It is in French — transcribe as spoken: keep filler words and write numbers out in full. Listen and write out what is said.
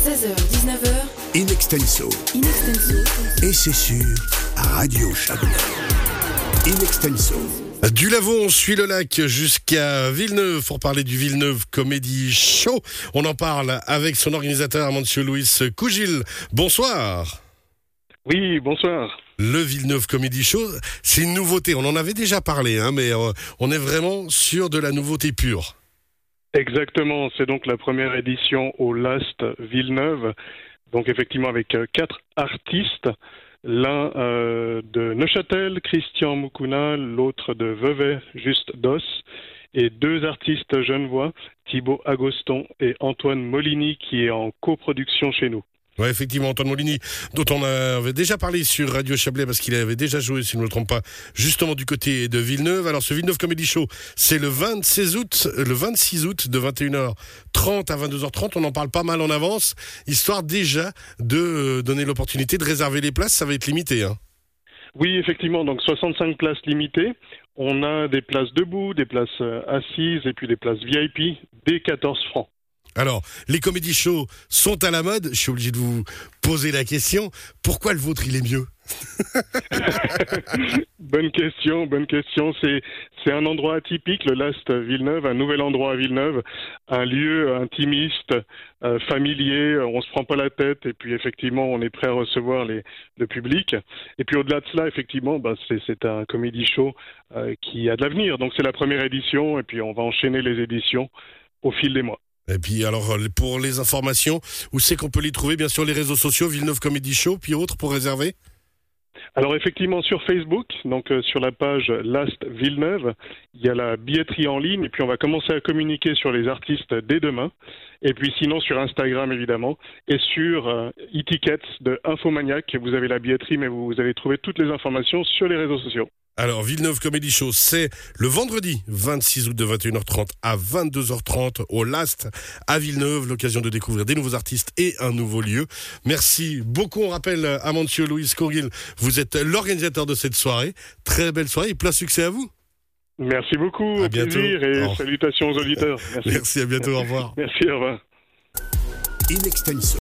seize heures dix-neuf heures. In Extenso. In Extenso. Et c'est sur Radio Chablais. In Extenso. Du Lavon, on suit le lac jusqu'à Villeneuve pour parler du Villeneuve Comedy Show. On en parle avec son organisateur, Monsieur Louis Cougil. Bonsoir. Oui, bonsoir. Le Villeneuve Comedy Show, c'est une nouveauté. On en avait déjà parlé, hein, mais euh, on est vraiment sur de la nouveauté pure. Exactement, c'est donc la première édition au Last Villeneuve. Donc effectivement avec euh, quatre artistes. L'un euh, de Neuchâtel, Christian Moukouna, l'autre de Vevey, Juste Dos, et deux artistes genevois, Thibaut Agoston et Antoine Molini, qui est en coproduction chez nous. Ouais, effectivement, Antoine Molini, dont on avait déjà parlé sur Radio Chablais, parce qu'il avait déjà joué, si je ne me trompe pas, justement du côté de Villeneuve. Alors, ce Villeneuve Comedy Show, c'est le vingt-six août, le vingt-six août, de vingt et une heures trente à vingt-deux heures trente. On en parle pas mal en avance, histoire déjà de donner l'opportunité de réserver les places. Ça va être limité, hein. Oui, effectivement, donc soixante-cinq places limitées. On a des places debout, des places assises et puis des places V I P dès quatorze francs. Alors, les comédie shows sont à la mode. Je suis obligé de vous poser la question. Pourquoi le vôtre, il est mieux? Bonne question, bonne question. C'est, c'est un endroit atypique, le Last Villeneuve, un nouvel endroit à Villeneuve, un lieu intimiste, euh, familier, on se prend pas la tête et puis effectivement, on est prêt à recevoir les, le public. Et puis au-delà de cela, effectivement, bah, c'est, c'est un comédie show euh, qui a de l'avenir. Donc c'est la première édition et puis on va enchaîner les éditions au fil des mois. Et puis alors pour les informations, où c'est qu'on peut les trouver? Bien sûr les réseaux sociaux, Villeneuve Comedy Show, puis autres pour réserver? Alors effectivement sur Facebook, donc euh, sur la page Last Villeneuve, il y a la billetterie en ligne et puis on va commencer à communiquer sur les artistes dès demain. Et puis sinon sur Instagram évidemment et sur euh, e-tickets de Infomaniac, vous avez la billetterie mais vous, vous allez trouver toutes les informations sur les réseaux sociaux. Alors, Villeneuve Comedy Show, c'est le vendredi vingt-six août de vingt et une heures trente à vingt-deux heures trente au Last à Villeneuve. L'occasion de découvrir des nouveaux artistes et un nouveau lieu. Merci beaucoup. On rappelle à Monsieur Louis Cougil, vous êtes l'organisateur de cette soirée. Très belle soirée et plein succès à vous. Merci beaucoup. À au bientôt. Plaisir et au salutations aux auditeurs. Merci. Merci, à bientôt. Au revoir. Merci, au revoir. In Extenso.